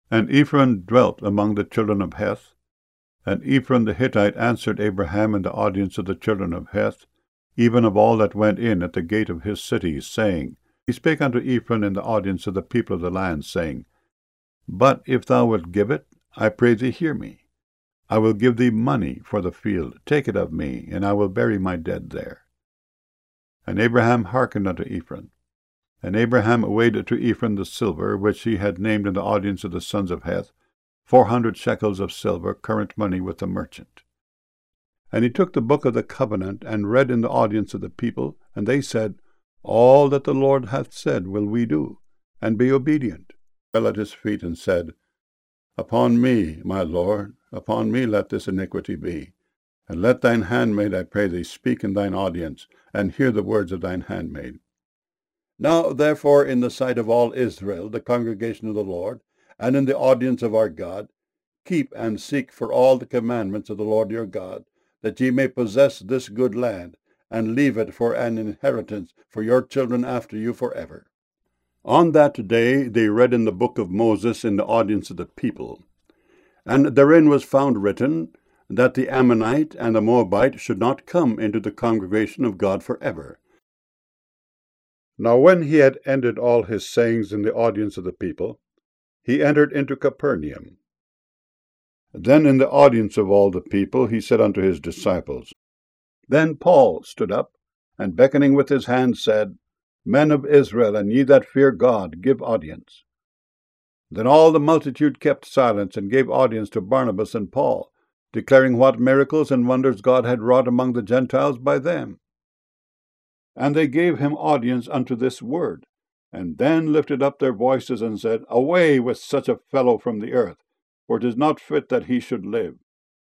And Ephron dwelt among the children of Heth. And Ephron the Hittite answered Abraham in the audience of the children of Heth, even of all that went in at the gate of his city, saying, He spake unto Ephron in the audience of the people of the land, saying, But if thou wilt give it, I pray thee hear me. I will give thee money for the field. Take it of me, and I will bury my dead there. And Abraham hearkened unto Ephron. And Abraham weighed to Ephron the silver, which he had named in the audience of the sons of Heth, 400 shekels of silver, current money with the merchant. And he took the book of the covenant, and read in the audience of the people, and they said, All that the Lord hath said will we do, and be obedient. He fell at his feet, and said, Upon me, my Lord, upon me let this iniquity be. And let thine handmaid, I pray thee, speak in thine audience, and hear the words of thine handmaid. Now therefore in the sight of all Israel, the congregation of the Lord, and in the audience of our God, keep and seek for all the commandments of the Lord your God, that ye may possess this good land, and leave it for an inheritance for your children after you forever. On that day they read in the book of Moses in the audience of the people. And therein was found written, that the Ammonite and the Moabite should not come into the congregation of God forever. Now when he had ended all his sayings in the audience of the people, he entered into Capernaum. Then in the audience of all the people he said unto his disciples, Then Paul stood up, and beckoning with his hand said, Men of Israel, and ye that fear God, give audience. Then all the multitude kept silence, and gave audience to Barnabas and Paul, declaring what miracles and wonders God had wrought among the Gentiles by them. And they gave him audience unto this word, and then lifted up their voices and said, Away with such a fellow from the earth, for it is not fit that he should live.